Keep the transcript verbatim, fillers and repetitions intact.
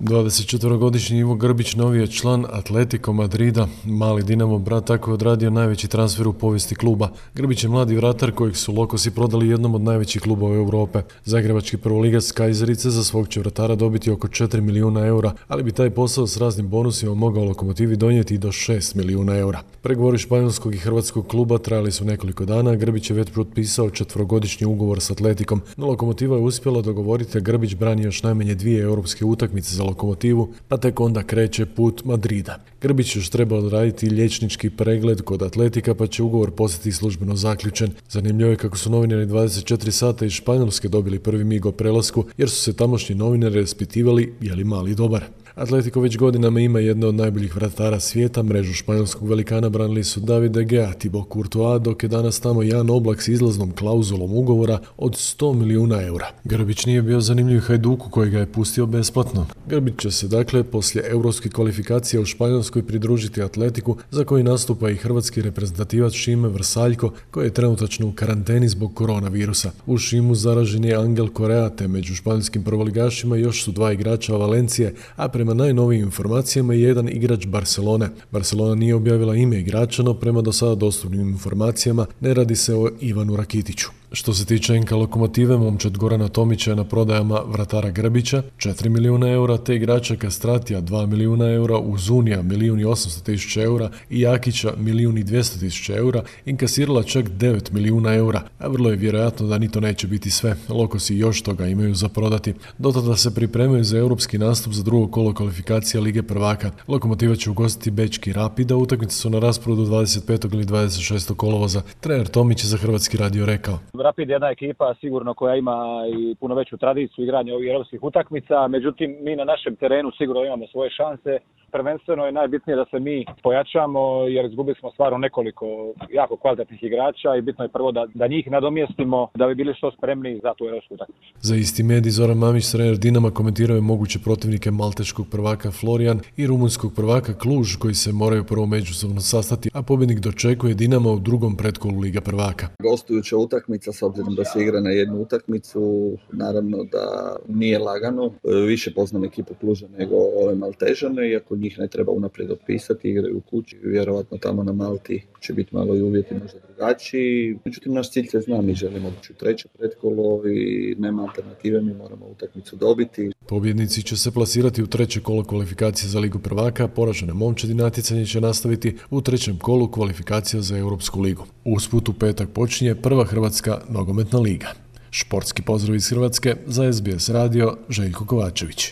dvadesetčetvorogodišnji Ivo Grbić novi je član Atletico Madrida. Mali Dinamo brat tako je odradio najveći transfer u povijesti kluba. Grbić je mladi vratar kojeg su Lokosi prodali jednom od najvećih klubova Europe. Zagrebački prvoligac Kajzerice za svog će vratara dobiti oko četiri milijuna eura, ali bi taj posao s raznim bonusima mogao Lokomotivi donijeti i do šest milijuna eura. Pregovori španjolskog i hrvatskog kluba trajali su nekoliko dana. Grbić je već potpisao četverogodišnji ugovor s Atletikom, no Lokomotiva je uspjela dogovoriti da Grbić brani još najmanje dvije europske utakmice za Lokomotivu, pa tek onda kreće put Madrida. Grbić još treba odraditi liječnički pregled kod Atletika, pa će ugovor postati službeno zaključen. Zanimljivo je kako su novinari dvadeset četiri sata iz Španjolske dobili prvi mig o prelasku, jer su se tamošnji novinari raspitivali je li mali dobar. Atletico već godinama ima jedno od najboljih vratara svijeta. Mrežu španjolskog velikana branili su David de Gea, Thibaut Courtois, dok je danas tamo Jan Oblak s izlaznom klauzulom ugovora od sto milijuna eura. Grbić nije bio zanimljiv Hajduku koji ga je pustio besplatno. Grbić će se dakle poslije europskih kvalifikacija u Španjolskoj pridružiti Atletiku, za koji nastupa i hrvatski reprezentativac Šime Vrsaljko, koji je trenutačno u karanteni zbog koronavirusa. U Šimu zaražen je Angel Correa, te među španjolskim prvoligašima još su dva igrača Valencije, a prema najnovijim informacijama je jedan igrač Barcelone. Barcelona nije objavila ime igrača, no prema do sada dostupnim informacijama ne radi se o Ivanu Rakitiću. Što se tiče Enka Lokomotive, momčad Gorana Tomića je na prodajama vratara Grbića četiri milijuna eura, te igrača Kastratija dva milijuna eura, Uzunija milijun i osamsto tisuća eura i Jakića milijun i dvjesto tisuća eura, inkasirala čak devet milijuna eura, a vrlo je vjerojatno da ni to neće biti sve. Lokosi još toga imaju za prodati. Do tada se pripremaju za europski nastup za drugo kolo kvalifikacija Lige prvaka. Lokomotiva će ugostiti bečki Rapid, a utakmice su na rasporedu dvadeset petog ili dvadeset šestog kolovoza. Trener Tomić je za Hrvatski radio rekao: Rapid je jedna ekipa sigurno koja ima i puno veću tradiciju igranja ovih europskih utakmica, međutim mi na našem terenu sigurno imamo svoje šanse. Prvenstveno je najbitnije da se mi pojačamo jer izgubili smo stvarno nekoliko jako kvalitetnih igrača i bitno je prvo da, da njih nadomjestimo da bi bili što spremni za tu europsku utakmicu. Za isti medij Zoran Mamić, trener Dinama, komentirao je moguće protivnike malteškog prvaka Florian i rumunjskog prvaka Kluž, koji se moraju prvo međusobno sastati, a pobjednik dočekuje Dinama u drugom pretkolu Liga prvaka. Gostujuća utakmica, s obzirom da se igra na jednu utakmicu, naravno da nije lagano. Više poznam ekipu Kluža nego ove Maltežane, iako njih ne treba unaprijed otpisati, igraju u kući, vjerojatno tamo na Malti će biti malo i uvjeti možda drugačiji. Međutim, naš cilj se zna, mi želimo ući u treće pretkolo i nema alternative, mi moramo utakmicu dobiti. Pobjednici će se plasirati u treće kolo kvalifikacije za Ligu prvaka, poražene momčadi natjecanje će nastaviti u trećem kolu kvalifikacija za Europsku ligu. Usput u petak počinje prva Hrvatska nogometna liga. Športski pozdrav iz Hrvatske, za S B S radio, Željko Kovačević.